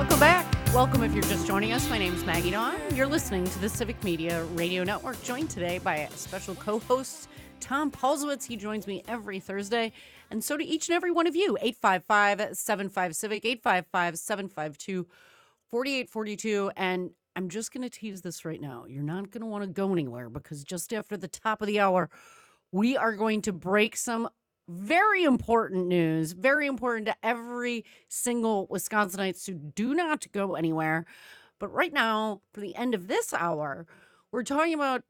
Welcome back. Welcome if you're just joining us. My name is Maggie Dawn. You're listening to the Civic Media Radio Network, joined today by a special co-host, Tom Paulsowitz. He joins me every Thursday, and so do each and every one of you. 855-75-CIVIC, 855-752-4842. And I'm just going to tease this right now. You're not going to want to go anywhere because just after the top of the hour, we are going to break some very important news, very important to every single Wisconsinites, so do not go anywhere. But right now, for the end of this hour, we're talking about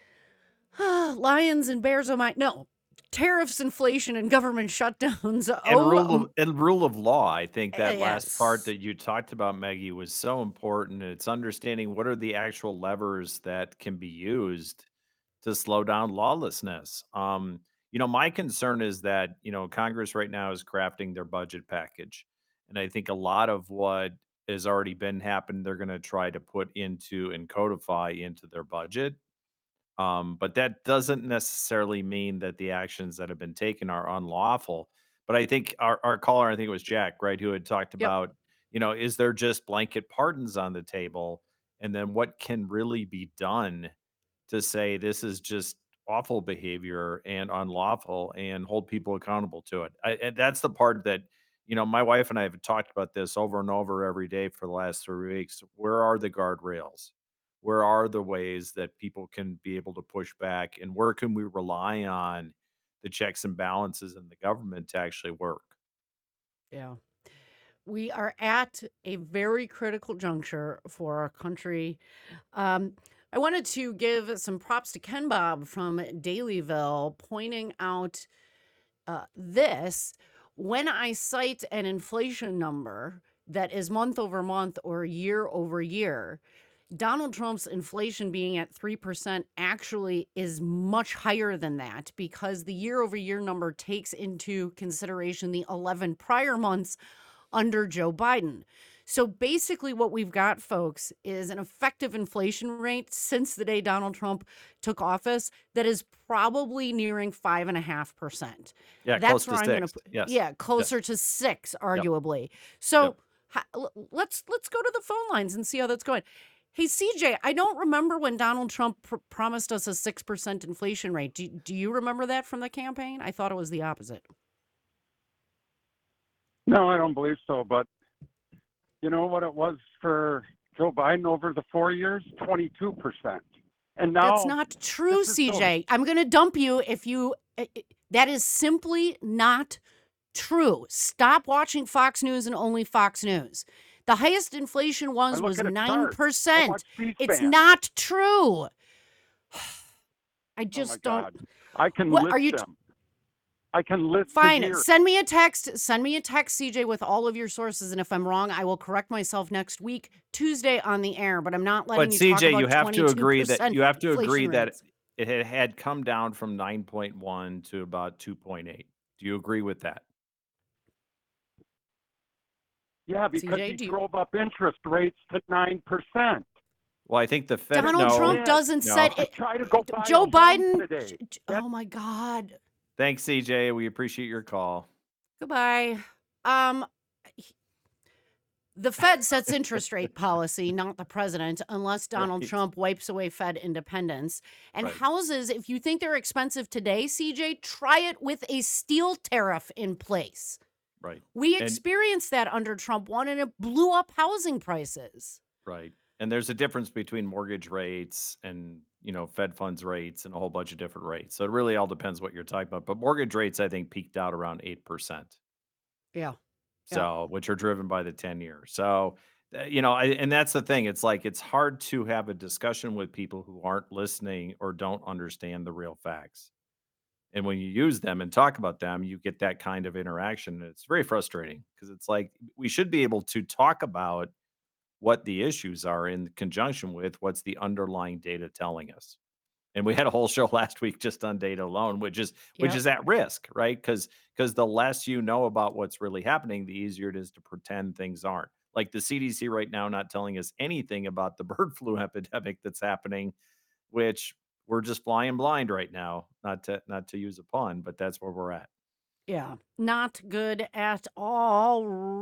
lions and bears. No, tariffs, inflation, and government shutdowns. And rule of law. I think that last part Yes. that you talked about, Maggie, was so important. It's understanding what are the actual levers that can be used to slow down lawlessness. My concern is that, Congress right now is crafting their budget package. And I think a lot of what has already been happened, they're going to try to put into and codify into their budget. But that doesn't necessarily mean that the actions that have been taken are unlawful. But I think our caller, I think it was Jack, right, who had talked Yep. about, is there just blanket pardons on the table? And then what can really be done to say this is just awful behavior and unlawful and hold people accountable to it? And that's the part that, my wife and I have talked about this over and over every day for the last 3 weeks. Where are the guardrails? Where are the ways that people can be able to push back? And where can we rely on the checks and balances in the government to actually work? Yeah. We are at a very critical juncture for our country. Um, I wanted to give some props to Ken Bob from Dalyville, pointing out this. When I cite an inflation number that is month over month or year over year, Donald Trump's inflation being at 3% actually is much higher than that because the year over year number takes into consideration the 11 prior months under Joe Biden. So basically, what we've got, folks, is an effective inflation rate since the day Donald Trump took office that is probably nearing 5.5%. Yeah, close That's where to I'm going to six. put, Yes. yeah, Yep. closer to 6, Yep. arguably. Yep. So let's go to the phone lines and see how that's going. Hey, CJ, I don't remember when Donald Trump promised us a 6% inflation rate. Do you remember that from the campaign? I thought it was the opposite. No, I don't believe so. But you know what it was for Joe Biden over the 4 years? 22%. And That's now not this true, is so. CJ. I'm going to dump you if you. That is simply not true. Stop watching Fox News and only Fox News. The highest inflation I look was at a chart. I watch 9%. It's C-SPAN. not true. I Oh my just don't. God. I can What are list you? them. I can list the Fine. years. Send me a text. Send me a text, CJ, with all of your sources. And if I'm wrong, I will correct myself next week, Tuesday on the air. But I'm not But letting you talk CJ, about 22% you have to agree inflation that rates. it had come down from 9.1 to about 2.8. Do you agree with that? Yeah, because CJ, he do you? drove up interest rates to 9%. Well, I think the Fed Donald He Trump no, did. doesn't no. set I it. try to go buy a Joe home Biden. today. That Oh my God. Thanks, CJ. We appreciate your call. Goodbye. Um, the Fed sets interest rate policy, not the president, unless Donald Right. Trump wipes away Fed independence. And Right. houses, if you think they're expensive today, CJ, try it with a steel tariff in place. Right. We And experienced that under Trump 1, and it blew up housing prices. right. And there's a difference between mortgage rates and, Fed funds rates and a whole bunch of different rates. So it really all depends what you're talking about. But mortgage rates, I think, peaked out around 8%. Yeah. Yeah. So, which are driven by the 10-year. So, and that's the thing. It's like it's hard to have a discussion with people who aren't listening or don't understand the real facts. And when you use them and talk about them, you get that kind of interaction. And it's very frustrating because it's like we should be able to talk about what the issues are in conjunction with what's the underlying data telling us. And we had a whole show last week just on data alone, which Yep. is at risk, right? Because the less you know about what's really happening, the easier it is to pretend things aren't. Like the CDC right now not telling us anything about the bird flu epidemic that's happening, which we're just flying blind right now. Not to use a pun, but that's where we're at. Yeah. Not good at all.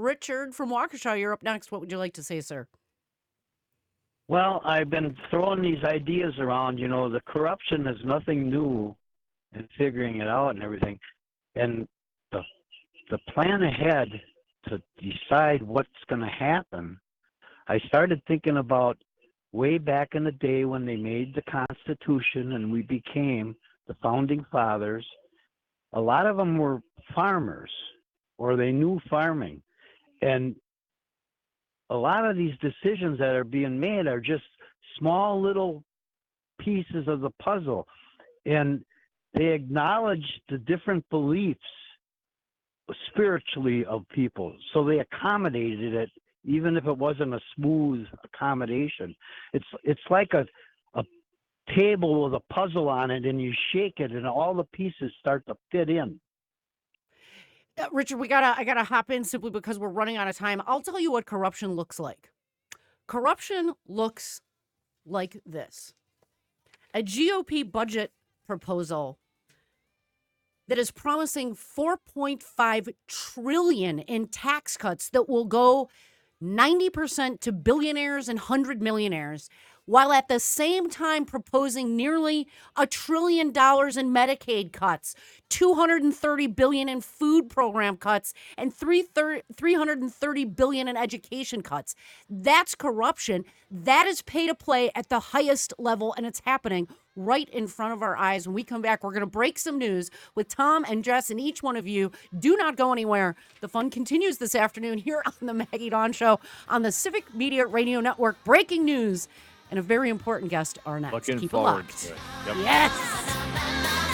Richard from Waukesha, you're up next. What would you like to say, sir? Well, I've been throwing these ideas around. The corruption is nothing new and figuring it out and everything. And the plan ahead to decide what's going to happen, I started thinking about way back in the day when they made the Constitution and we became the founding fathers. A lot of them were farmers or they knew farming. And a lot of these decisions that are being made are just small little pieces of the puzzle. And they acknowledge the different beliefs spiritually of people. So they accommodated it, even if it wasn't a smooth accommodation. It's like a table with a puzzle on it, and you shake it, and all the pieces start to fit in. Richard, I gotta hop in simply because we're running out of time. I'll tell you what corruption looks like. Corruption looks like this: a GOP budget proposal that is promising $4.5 trillion in tax cuts that will go 90% to billionaires and 100 millionaires, while at the same time proposing nearly $1 trillion in Medicaid cuts, $230 billion in food program cuts, and $330 billion in education cuts. That's corruption. That is pay to play at the highest level, and it's happening right in front of our eyes. When we come back, we're going to break some news with Tom and Jess, and each one of you. Do not go anywhere. The fun continues this afternoon here on the Maggie Dawn Show on the Civic Media Radio Network. Breaking news and a very important guest are next. Looking Keep it forward locked. to it. Yep. Yes.